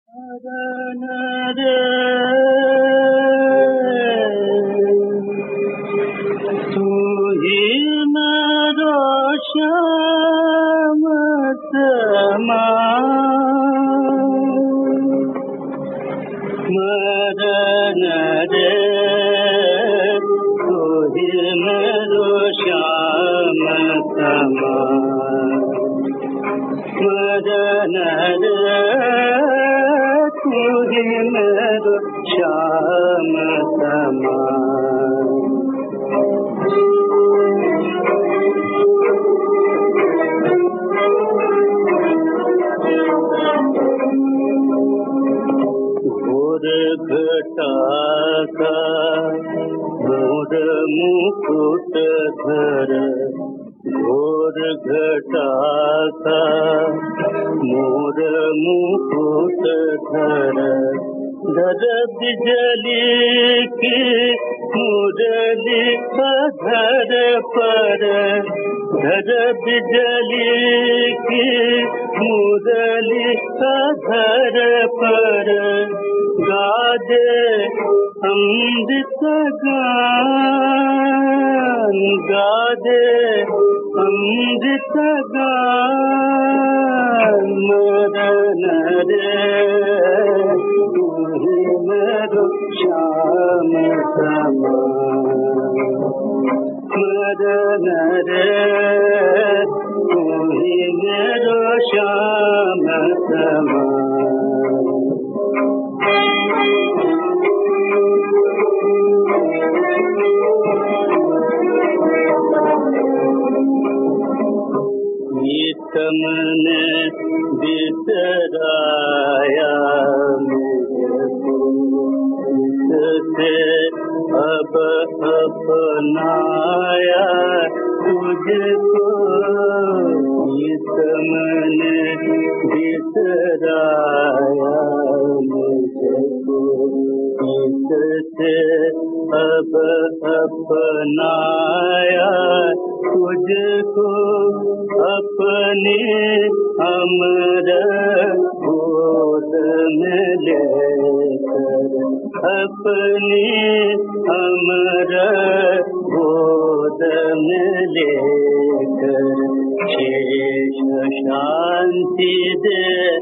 तू ही मेरो श्याम समा मदन रे तू ही मेरो श्याम समा मदन रे तू ही मेरो श्याम समा घटा का मोर मुकुट धर घोर घटा का मोर मुकुट धर धर बिजली की मुरली धर पर धर बिजली की मुरली धर पर गादे अमृत गान गादे अमृत गान मदन रे तू ही मेरो श्याम समा मदन रे तू ही मेरो श्याम समा तमने बिसराया मुझसे अब अपनाया तुझको तमने बिसराया मुझको इससे अब अपनाया तुझको अपने अमर गोद में लेकर अपने अमर गोद में लेकर शेष शांति दे